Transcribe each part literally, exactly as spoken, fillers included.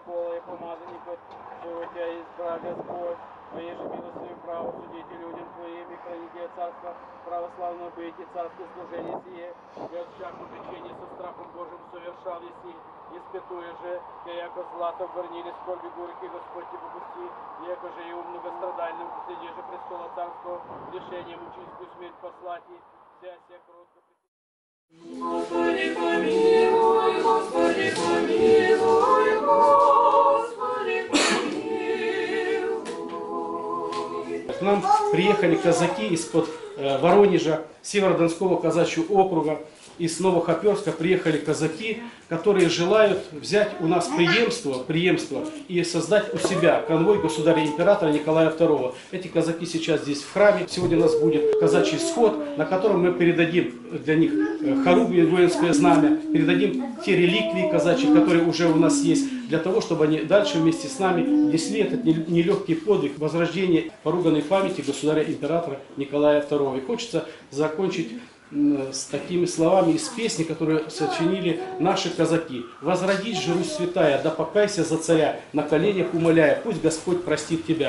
престола и помазанника своего тебя избрал Господь. Твоей же милостью право судите людям Твоим и храните царство православного быть и царское служение сие. И от всякого причине со страхом Божьим совершал еси, испытуя же, я яко злато в горниле скорби горький Господь не попусти, яко же и у многострадальном посреди же престола царского решением мучительскую смерть послать и вся сия кротко. Господи, помилуй, Господи, помилуй, Господи, помилуй. К нам приехали казаки из-под э, Воронежа, Северодонского казачьего округа, из Новохоперска приехали казаки, которые желают взять у нас преемство, преемство и создать у себя конвой государя-императора Николая второго. Эти казаки сейчас здесь в храме. Сегодня у нас будет казачий сход, на котором мы передадим для них хоругвь, воинское знамя, передадим те реликвии казачьи, которые уже у нас есть, для того, чтобы они дальше вместе с нами несли этот нелегкий подвиг возрождения поруганной памяти государя-императора Николая второго. И хочется закончить с такими словами из песни, которые сочинили наши казаки. «Возродись же, Русь святая, да покайся за царя, на коленях умоляя, пусть Господь простит тебя».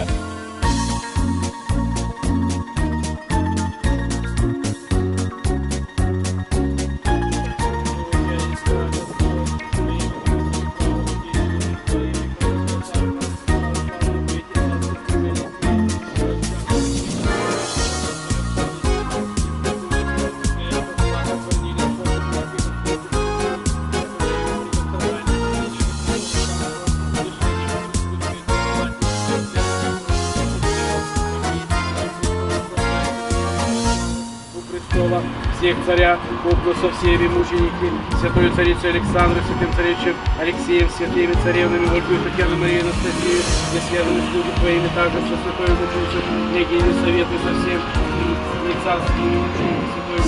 Всех царя, куплю со всеми мученики, святую царицу Александру, святым царевичем Алексеем, святыми царевнами Ольгу и Татьяну Марию Анастасию, и связаны слуги твоими, также со святой мученицей, княгиней советуй со всем, и царскими мучениками, святой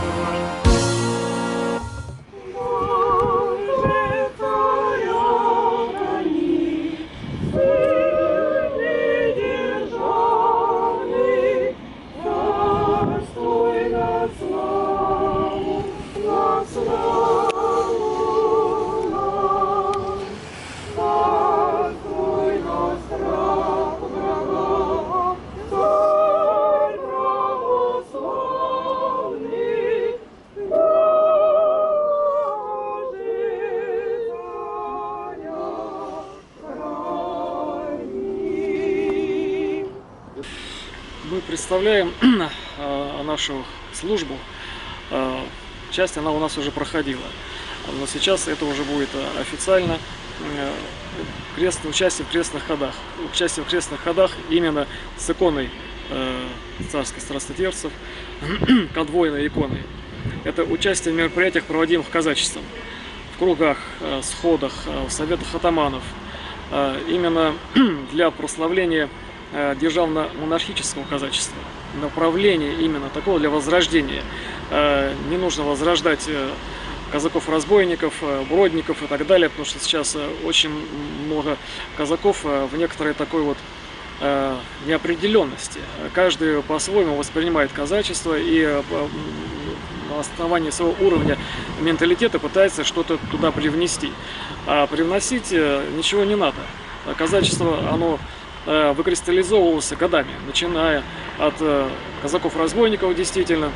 Мы представляем нашу службу. Часть она у нас уже проходила, но сейчас это уже будет официально крест, участие в крестных ходах. Участие в крестных ходах именно с иконой царских страстотерцев, конвойной иконой. Это участие в мероприятиях, проводимых казачеством, в кругах, сходах, в советах атаманов, именно для прославления державно-монархического казачества, направление именно такого для возрождения. Не нужно возрождать казаков-разбойников, бродников и так далее, потому что сейчас очень много казаков в некоторой такой вот неопределенности. Каждый по-своему воспринимает казачество и на основании своего уровня менталитета пытается что-то туда привнести. А привносить ничего не надо. Казачество, оно выкристаллизовывался годами, начиная от казаков-разбойников, действительно,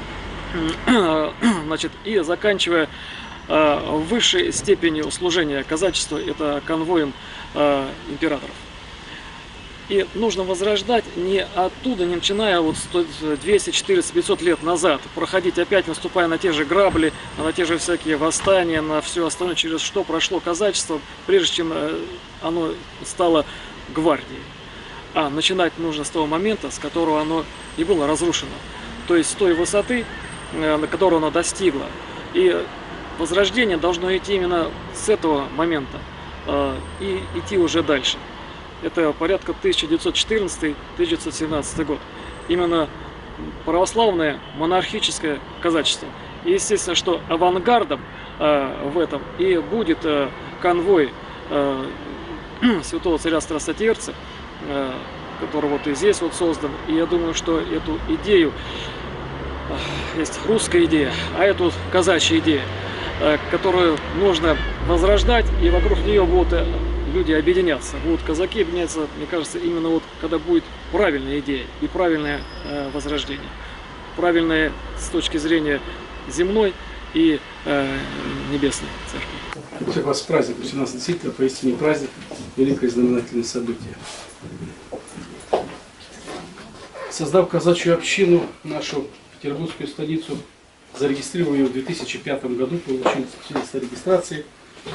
значит, и заканчивая высшей степенью служения казачества, это конвоем императоров. И нужно возрождать не оттуда, не начиная вот двести, четыреста, пятьсот лет назад, проходить опять, наступая на те же грабли, на те же всякие восстания, на все остальное, через что прошло казачество, прежде чем оно стало гвардией. А начинать нужно с того момента, с которого оно и было разрушено. То есть с той высоты, на которую оно достигло. И возрождение должно идти именно с этого момента и идти уже дальше. Это порядка тысяча девятьсот четырнадцатый — тысяча девятьсот семнадцатый год. Именно православное монархическое казачество. И естественно, что авангардом в этом и будет конвой святого царя страстотерца, который вот и здесь вот создан. И я думаю, что эту идею, есть русская идея, а эту казачья идея, которую нужно возрождать, и вокруг нее будут люди объединятся. Вот казаки объединятся, мне кажется, именно вот когда будет правильная идея и правильное э, возрождение. Правильное с точки зрения земной и э, небесной церкви. Всех вас с праздником. У нас действительно поистине праздник, великое знаменательное событие. Создав казачью общину, нашу петербургскую столицу, зарегистрировал ее в две тысячи пятом году, получил свидетельство о регистрации,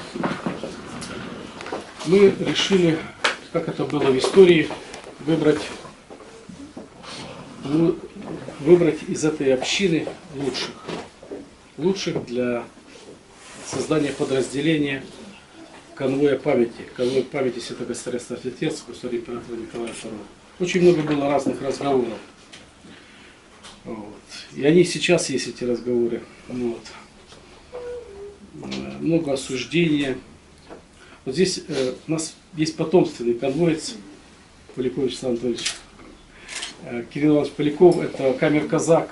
мы решили, как это было в истории, выбрать, выбрать из этой общины лучших. Лучших для создания подразделения конвоя памяти. Конвой памяти Святого Государства Отец, государя императора Николая второго. Очень много было разных разговоров. Вот. И они сейчас есть, эти разговоры. Вот. Много осуждения. Вот здесь э, у нас есть потомственный конвоец Поляков Вячеслав Анатольевич. Э, Кирилл Иванович Поляков — это камер-казак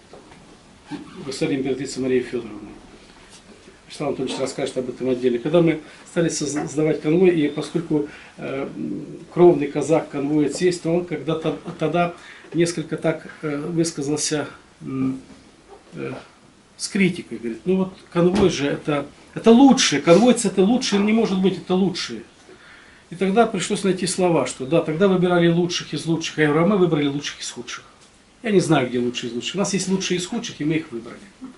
государя императрицы Марии Федоровны. Вячеслав Анатольевич расскажет об этом отдельно. Когда мы стали создавать конвой, и поскольку э, кровный казак конвоец есть, то он когда-то тогда несколько так э, высказался э, с критикой. Говорит, ну вот конвой же это, это лучшее, конвойцы это лучшее, не может быть, это лучшее. И тогда пришлось найти слова, что да, тогда выбирали лучших из лучших, а мы выбрали лучших из худших. Я не знаю, где лучшие из лучших. У нас есть лучшие из худших, и мы их выбрали.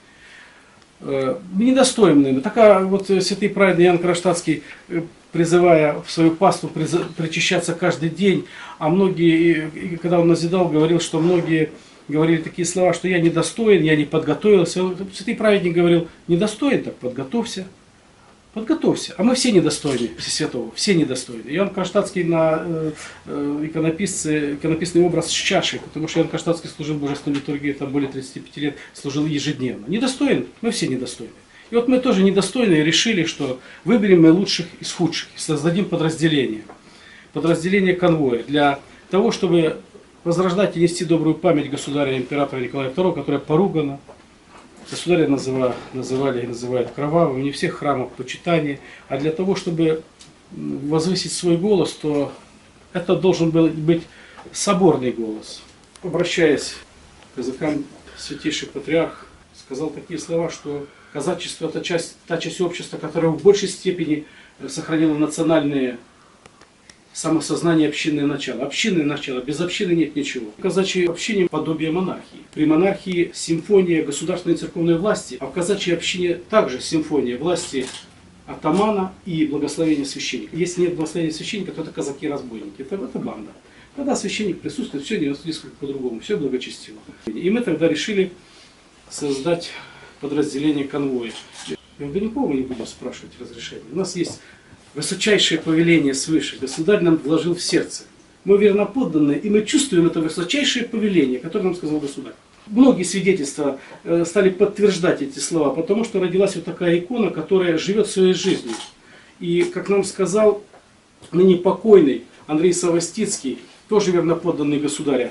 Э, недостойные. Такая вот святый праведный Иоанн Кронштадтский, призывая в свою паству причащаться каждый день, а многие, когда он назидал, говорил, что многие говорили такие слова, что я недостоин, я не подготовился. Святый праведник говорил, недостоин, так подготовься. Подготовься. А мы все недостойны Всесвятого, все недостойны. Иоанн Кронштадтский на э, э, иконописце, иконописный образ с чашей, потому что Иоанн Кронштадтский служил в божественной литургии, там более тридцати пяти лет, служил ежедневно. Недостоин, мы все недостойны. И вот мы тоже недостойны и решили, что выберем мы лучших из худших, и создадим подразделение. Подразделение конвоя для того, чтобы возрождать и нести добрую память государя императора Николая второго, которая поругана. Государя называли, называли и называют кровавым, не всех храмов почитания, а для того, чтобы возвысить свой голос, то это должен был быть соборный голос. Обращаясь к казакам, святейший патриарх сказал такие слова, что казачество — это часть, та часть общества, которая в большей степени сохранила национальные самосознание, общинное начало. Общинное начало, без общины нет ничего. В казачьей общине подобие монархии. При монархии симфония государственной и церковной власти, а в казачьей общине также симфония власти атамана и благословения священника. Если нет благословения священника, то это казаки-разбойники, это, это банда. Когда священник присутствует, все несколько по-другому, все благочестиво. И мы тогда решили создать подразделение конвоя. Да никого мы не будем спрашивать разрешения. У нас есть высочайшее повеление свыше. Государь нам вложил в сердце. Мы верноподданные, и мы чувствуем это высочайшее повеление, которое нам сказал государь. Многие свидетельства стали подтверждать эти слова, потому что родилась вот такая икона, которая живет своей жизнью. И, как нам сказал ныне покойный Андрей Савостицкий, тоже верноподданный государя,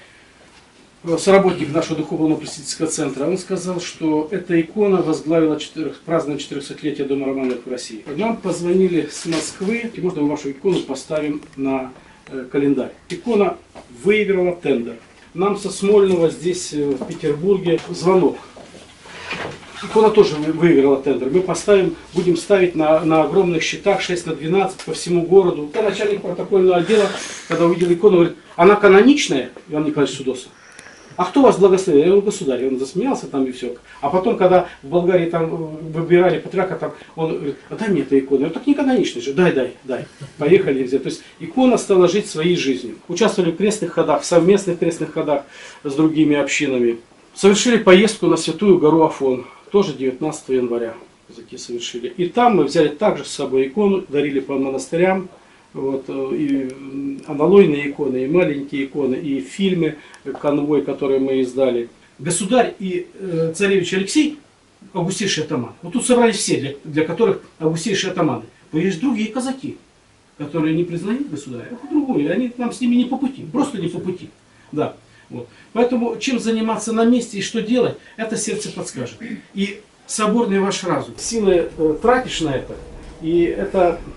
соработник нашего духовного просветительского центра, он сказал, что эта икона возглавила четырех, празднование четырехсотлетия Дома Романовых в России. Нам позвонили с Москвы, и можно мы вашу икону поставим на э, календарь. Икона выиграла тендер. Нам со Смольного здесь, в Петербурге, звонок. Икона тоже выиграла тендер. Мы поставим, будем ставить на, на огромных щитах шесть на двенадцать по всему городу. Я начальник протокольного отдела, когда увидел икону, говорит, она каноничная, Иван Николаевич Судосов. А кто вас благословил? Я говорю, государь. Он засмеялся там и все. А потом, когда в Болгарии там выбирали патриарха, там, он говорит, а дай мне эту икону. Я говорю, так не каноничный же. Дай, дай, дай. Поехали. То есть икона стала жить своей жизнью. Участвовали в крестных ходах, в совместных крестных ходах с другими общинами. Совершили поездку на Святую гору Афон. Тоже девятнадцатого января казаки совершили. И там мы взяли также с собой икону, дарили по монастырям. Вот, и аналойные иконы, и маленькие иконы, и фильмы «Конвой», которые мы издали. Государь и э, царевич Алексей, августейший атаман. Вот тут собрались все, для, для которых августейшие атаманы. Но есть другие казаки, которые не признают государя, а по-другому. Они нам с ними не по пути, просто не по пути. Да, вот. Поэтому чем заниматься на месте и что делать, это сердце подскажет. И соборный ваш разум. Силы э, тратишь на это, и это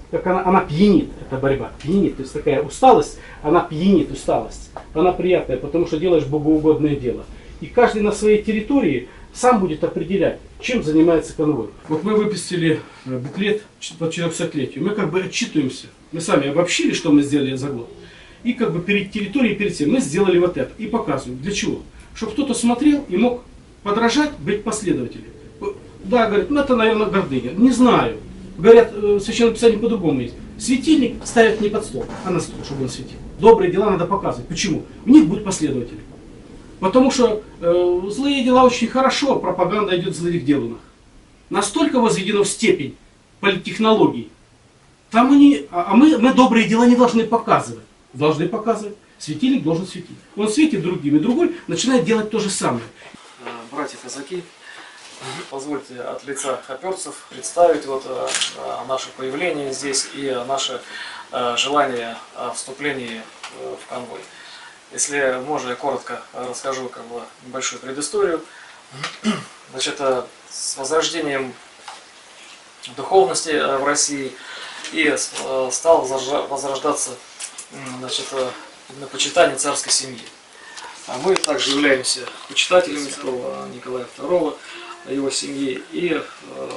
как она, она пьянит, эта борьба, пьянит. То есть такая усталость, она пьянит, усталость. Она приятная, потому что делаешь богоугодное дело. И каждый на своей территории сам будет определять, чем занимается конвой. Вот мы выпустили буклет по четырехсотлетию. Мы как бы отчитываемся. Мы сами обобщили, что мы сделали за год. И как бы перед территорией, перед всем мы сделали вот это. И показываем. Для чего? Чтобы кто-то смотрел и мог подражать, быть последователем. Да, говорит, ну это, наверное, гордыня. Не знаю. Говорят, в Священном Писании по-другому есть. Светильник ставят не под стол, а на стол, чтобы он светил. Добрые дела надо показывать. Почему? У них будут последователи. Потому что э, злые дела очень хорошо, пропаганда идет злых дел у нас. Настолько возведено в степень политтехнологий. Там они, а мы, мы добрые дела не должны показывать. Должны показывать. Светильник должен светить. Он светит другим, и другой начинает делать то же самое. Братья-казаки, позвольте от лица хоперцев представить вот э, наше появление здесь и наше э, желание о вступлении э, в конвой. Если можно, я коротко расскажу как бы небольшую предысторию. Значит, э, с возрождением духовности э, в России и э, стал возрождаться э, значит, э, на почитание царской семьи. А мы также являемся почитателями святого Николая второго, его семьи, и э,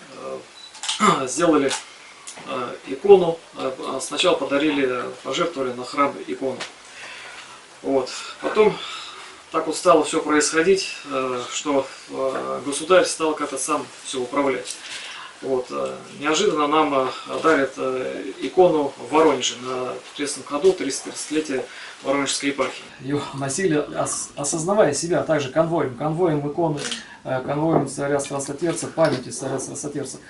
э, сделали э, икону. Сначала подарили, пожертвовали на храм икону. Вот. Потом так вот стало все происходить, э, что э, государь стал как-то сам все управлять. Вот. Неожиданно нам дарят икону в Воронеже на тридцатом году, тридцатилетие Воронежской епархии. Ее носили, осознавая себя также конвоем, конвоем иконы, конвоем царя Страстотерца, памяти царя Страстотерца,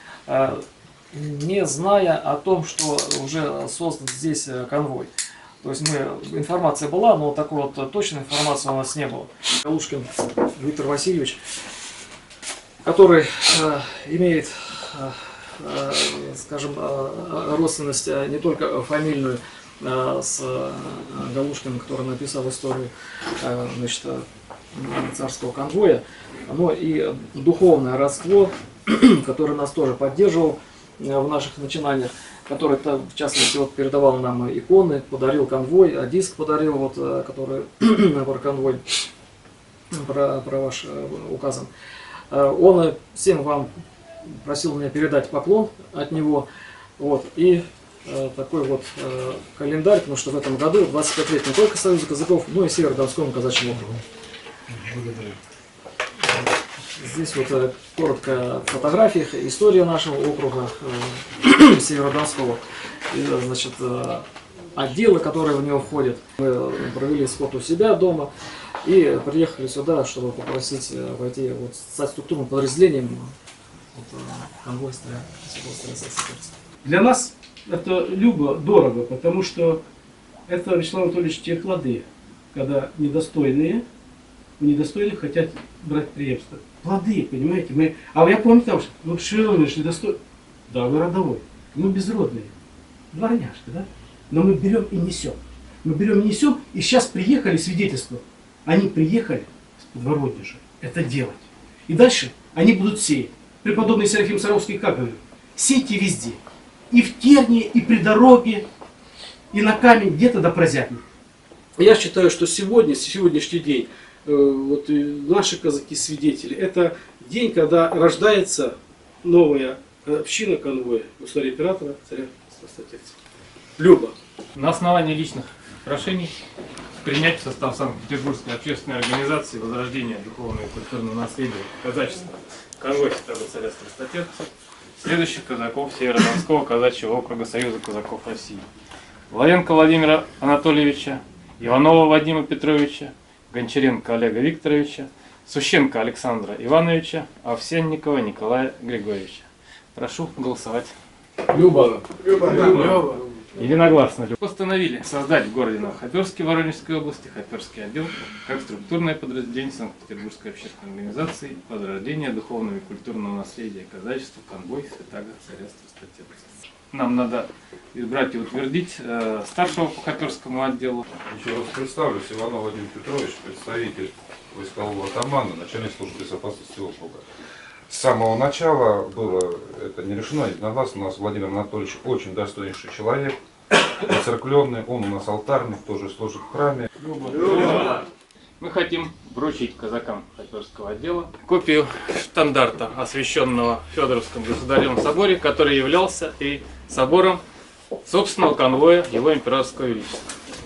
не зная о том, что уже создан здесь конвой. То есть мы, информация была, но такой вот точной информации у нас не было. Галушкин Виктор Васильевич, который э, имеет, э, скажем, э, родственность не только фамильную э, с э, Галушкиным, который написал историю э, значит, царского конвоя, но и духовное родство, которое нас тоже поддерживал э, в наших начинаниях, который, в частности, вот, передавал нам иконы, подарил конвой, а диск подарил, вот, который про конвой, про, про ваш указан. Он всем вам просил меня передать поклон от него. Вот, и э, такой вот э, календарь, потому что в этом году двадцать пять лет не только Союза казаков, но и Северодонскому казачьему округу. Благодарю. Здесь вот э, коротко в фотографиях история нашего округа э, Северодонского. И, значит, э, отделы, которые в него входят. Мы провели сход у себя дома и приехали сюда, чтобы попросить войти, вот, стать структурным подразделением вот, конвой царя Страстотерца. Для нас это любо, дорого, потому что это, Вячеслав Анатольевич, те плоды, когда недостойные, у недостойных хотят брать преемство. Плоды, понимаете? Мы... А я помню там, что ну, Шилович недостойный. Да, вы родовой. Мы безродные. Дворняжка, да? Но мы берем и несем. Мы берем и несем, и сейчас приехали свидетельства. Они приехали с Воронежа это делать. И дальше они будут сеять. Преподобный Серафим Саровский как говорит? Сейте везде. И в терне, и при дороге, и на камень, где-то до прозябни. Я считаю, что сегодня, сегодняшний день, э, вот наши казаки-свидетели, это день, когда рождается новая община конвоя государя императора царя Страстотерца. Люба. На основании личных прошений принять в состав Санкт-Петербургской общественной организации возрождения духовного и культурного наследия казачества конвой святого царя Страстотерца следующих казаков Северодонского казачьего округа Союза казаков России: Лавенко Владимира Анатольевича, Иванова Вадима Петровича, Гончаренко Олега Викторовича, Сущенко Александра Ивановича, Овсянникова Николая Григорьевича. Прошу голосовать. Люба. Люба. Люба. Единогласно постановили создать в городе Новохоперске Воронежской области Хоперский отдел как структурное подразделение Санкт-Петербургской общественной организации возрождения духовного и культурного наследия казачества конвой святаго царя Страстотерца. Нам надо избрать и утвердить э, старшего по Хоперскому отделу. Еще раз представлюсь, Иванов Владимир Петрович, представитель войскового атамана, начальник службы безопасности округа. С самого начала было это не решено единогласно. У нас Владимир Анатольевич очень достойнейший человек, церквленный, он у нас алтарник, тоже служит в храме. Мы хотим вручить казакам Хоперского отдела копию штандарта, освященного в Федоровском государевом соборе, который являлся и собором собственного конвоя его императорского величества.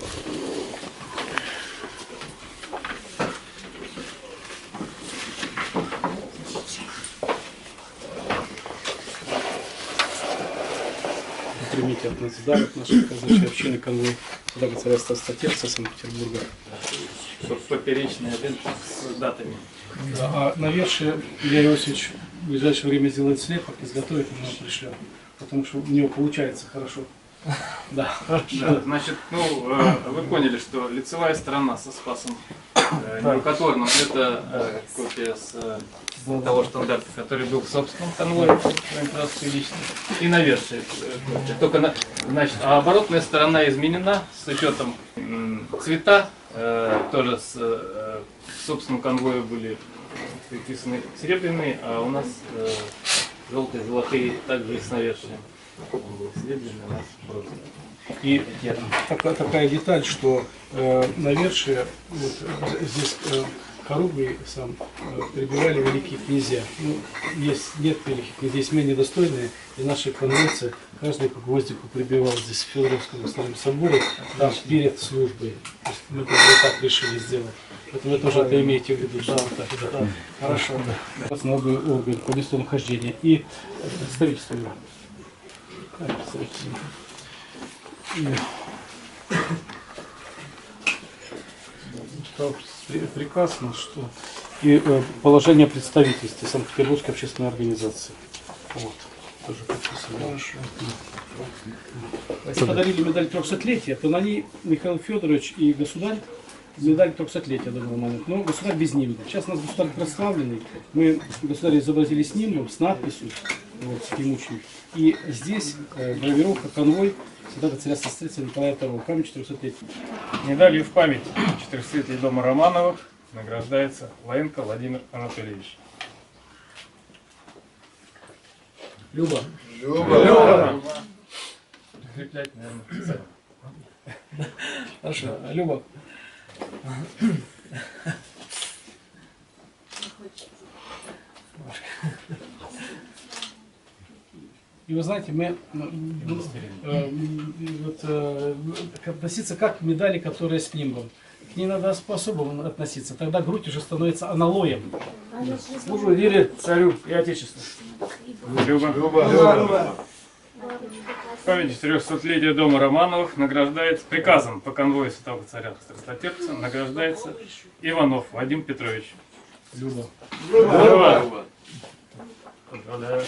Примите от нас подарок нашей казачьей общины конвой Святого Царства Статерца Санкт-Петербурга. Поперечная лента с датами. Да, а навершие Илья Иосифович в ближайшее время сделает слепок, изготовит и нам пришлет. Потому что у него получается хорошо. Да. Да, значит, ну, э, вы поняли, что лицевая сторона со Спасом э, нерукотворным, это э, копия с э, того штандарта, который был в собственном конвое императорского величества, и навершие э, копия. Только на, значит, а оборотная сторона изменена с учетом м, цвета, э, тоже с э, в собственном конвое были приписаны серебряные, а у нас э, желтые, золотые, также и с навершием. И такая, такая деталь, что э, навершие, вот здесь э, хоругвы сам э, прибивали великие князья. Ну, есть, нет великих князей, есть менее достойные, и наши конвойцы каждый по гвоздику прибивал здесь в Федоровском государственном соборе, там перед службой. То есть мы вот так решили сделать. Поэтому вы тоже это имеете в виду. Да, вот так, да, да. Хорошо, да. У вас новый орган по местонахождению и представительство его. Приказ наш, что и э, положение представительства Санкт-Петербургской общественной организации. Вот. Тоже подписано. Если подарили медаль трехсотлетия, то на ней Михаил Федорович и государь медаль трехсотлетия доброго момента. Но государь без нимба. Сейчас у нас государь прославленный. Мы государя изобразили с нимбом, с надписью. Вот, мученик. И здесь э, гравировка конвой Святого Царства Столицы Николая второго, память четырехсотлетия. Медалью в память четырехсотлетия дома Романовых награждается Лаенко Владимир Анатольевич. Люба. Люба. Люба. Закреплять, наверное, специально. Хорошо. Люба. И вы знаете, мы э, вот, э, относиться как к медали, которые с нимбом. К ней надо по-особому относиться. Тогда грудь уже становится аналоем. Служу вере, царю и отечеству. Люба. Люба. Люба. В память четырехсотлетия дома Романовых награждается приказом по конвою Святого Царя Страстотерпца награждается Иванов Вадим Петрович. Люба. Люба. Люба. Поздравляю.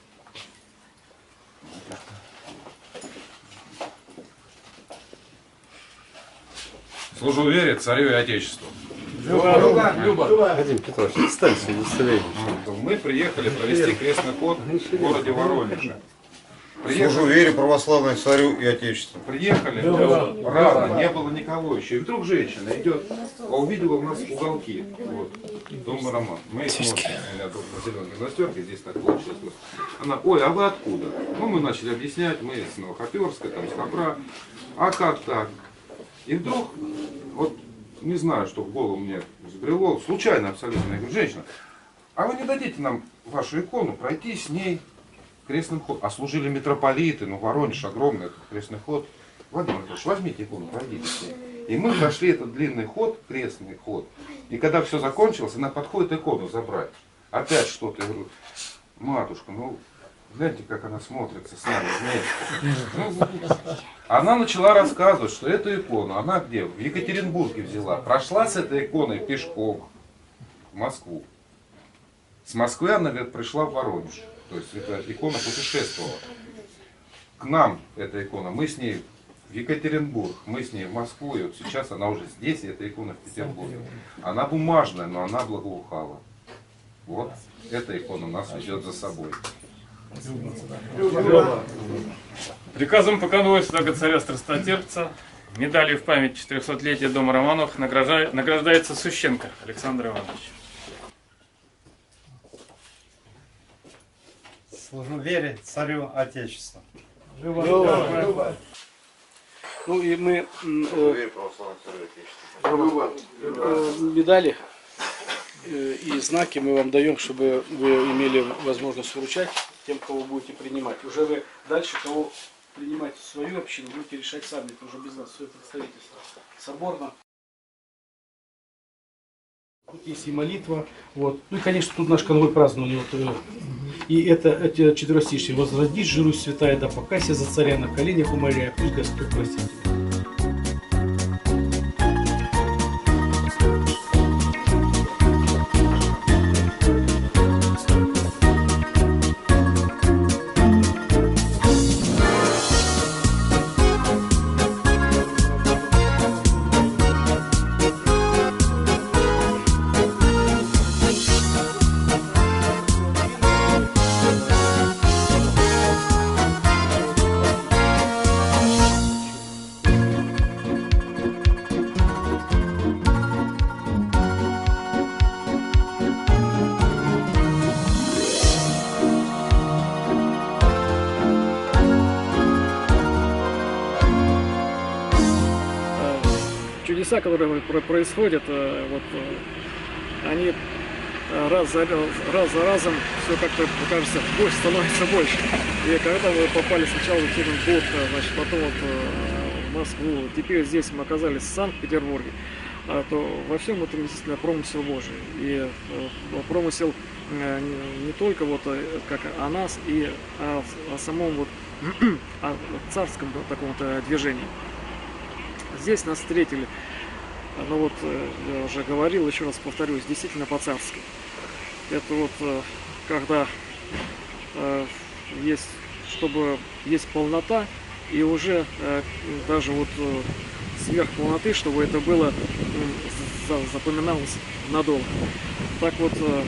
Служу вере, царю и отечеству. Люба. Люба. Вадим Петрович, станьте веселее. Мы приехали провести крестный ход в городе Воронеже. Служу вере, православной, царю и отечеству. Приехали, рано, не было никого еще. И вдруг женщина идет, а увидела у нас уголки. Вот, дом Роман. Мы их смотрим, у меня тут на зеленой гимнастерке, здесь так получилось. Она, ой, а вы откуда? Ну, мы начали объяснять, мы с Новохоперска, там, с Хопра. А как так? И вдруг, вот, не знаю, что в голову мне взбрело, случайно абсолютно, я говорю, женщина, а вы не дадите нам вашу икону пройти с ней крестным ходом? А служили митрополиты, ну, Воронеж, огромный этот крестный ход. Владимир Петрович, возьмите икону, пройдите с ней. И мы прошли этот длинный ход, крестный ход. И когда все закончилось, она подходит икону забрать. Опять что-то, я говорю, матушка, ну, гляньте, как она смотрится с нами вместе. Она начала рассказывать, что эту икону она где? В Екатеринбурге взяла. Прошла с этой иконой пешком в Москву. С Москвы она, говорит, пришла в Воронеж. То есть эта икона путешествовала. К нам эта икона, мы с ней в Екатеринбург, мы с ней в Москву, и вот сейчас она уже здесь, и эта икона в Петербурге. Она бумажная, но она благоухала. Вот эта икона нас ведет за собой. Приказом по конвою Святого Царя Страстотерпца медалью в память четырехсотлетия дома Романовых награждается Сущенко Александр Иванович. Служу вере, царю Отечества. Живо. Ну и мы м, э, Верю православному царю отечества. э, медали э, и знаки мы вам даем, чтобы вы имели возможность вручать тем, кого будете принимать. Уже вы дальше, кого принимать в свою общину, будете решать сами, это уже без нас, свое представительство. Соборно. Тут есть и молитва, вот. Ну и, конечно, тут наш конвой празднования. Вот, э, и это эти четверостишие. «Возродись же, Русь святая, да покайся за царя, на коленях умоляя, пусть Господь простит тебя». Чудеса, которые про- происходят, э, вот, э, они э, раз за, раз за разом все как-то, мне кажется, больше становится больше. И когда мы попали сначала в Екатеринбург, э, значит, потом вот, э, в Москву, теперь здесь мы оказались в Санкт-Петербурге, а, то во всем этом действительно промысел Божий. И э, промысел э, не, не только вот э, как о нас, и о, о самом вот о царском таком-то движении. Здесь нас встретили, ну вот, я уже говорил, еще раз повторюсь, действительно по-царски. Это вот, когда э, есть, чтобы есть полнота, и уже э, даже вот э, сверх полноты, чтобы это было, э, запоминалось надолго. Так вот, э,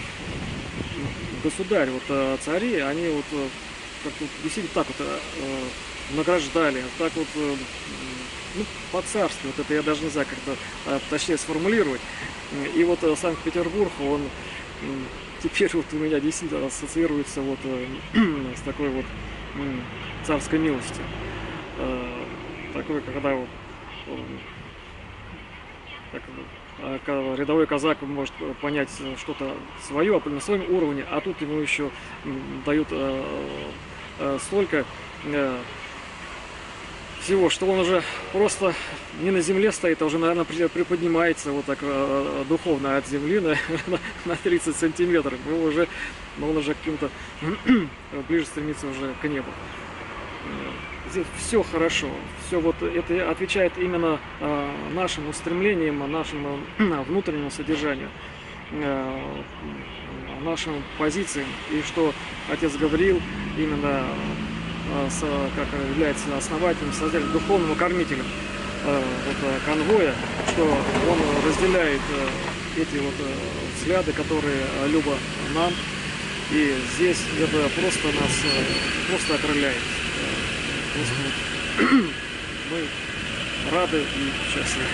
государь, вот э, цари, они вот, э, как вот действительно так вот э, награждали, так вот, э, ну, по-царски, вот это я даже не знаю, как-то а, точнее сформулировать. И вот а, Санкт-Петербург, он м, теперь вот у меня действительно ассоциируется вот а, с такой вот м, царской милостью. А, такой, когда вот так, а, ка- рядовой казак может понять что-то свое на своем уровне, а тут ему еще м, дают а, а, столько а, всего, что он уже просто не на земле стоит, а уже, наверное, приподнимается вот так э, духовно от земли на, на тридцать сантиметров. И уже, но он уже каким-то ближе стремится уже к небу. Здесь все хорошо, все вот это отвечает именно э, нашим устремлениям, нашему внутреннему содержанию, э, нашим позициям. И что Отец говорил именно С, как является основателем, создателем, духовного кормителя э, вот, конвоя, что он разделяет э, эти вот э, взгляды, которые любо нам, и здесь это просто нас э, просто окрыляет. Э, просто, вот, мы рады и счастливы.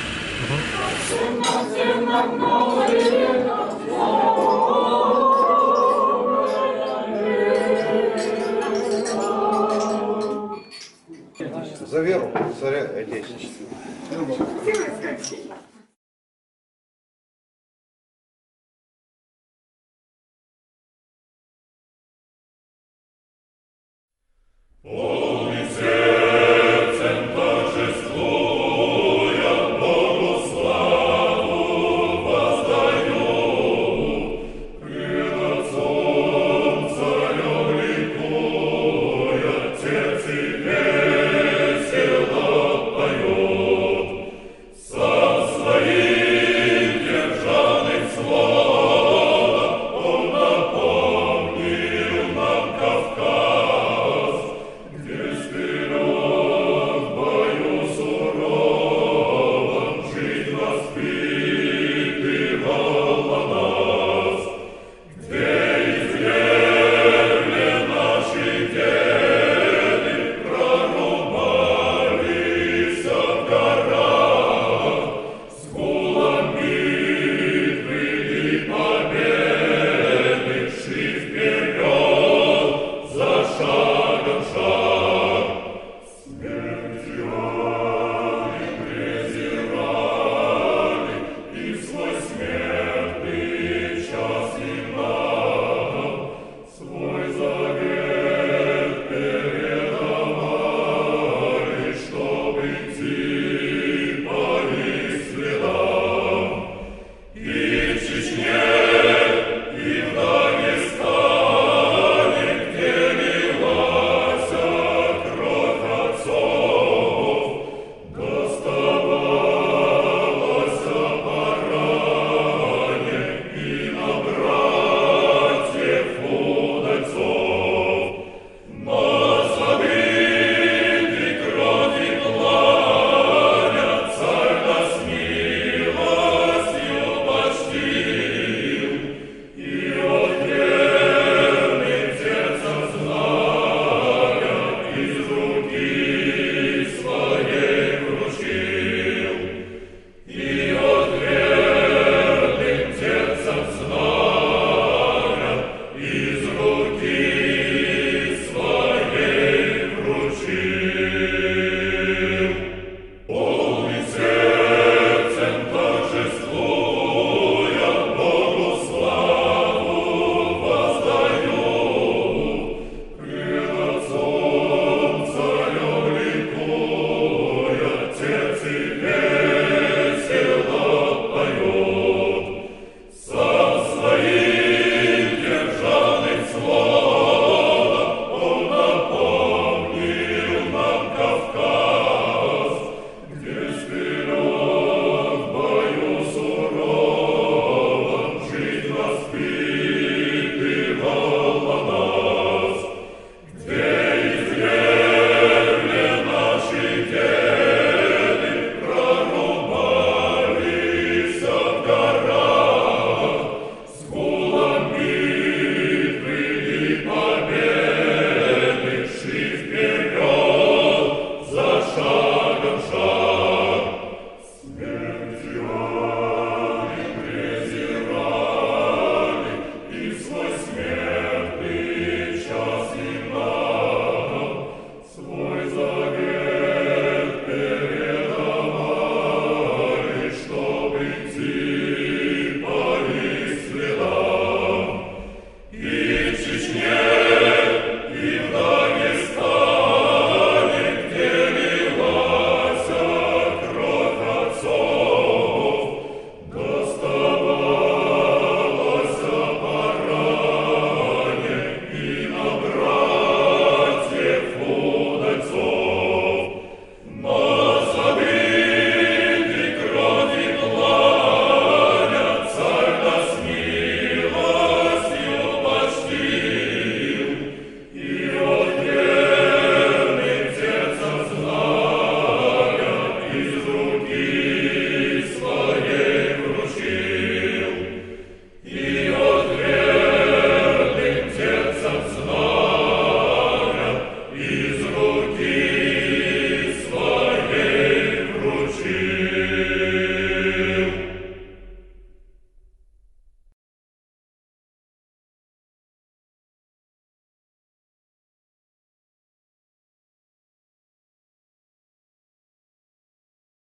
За веру царя отечества. О!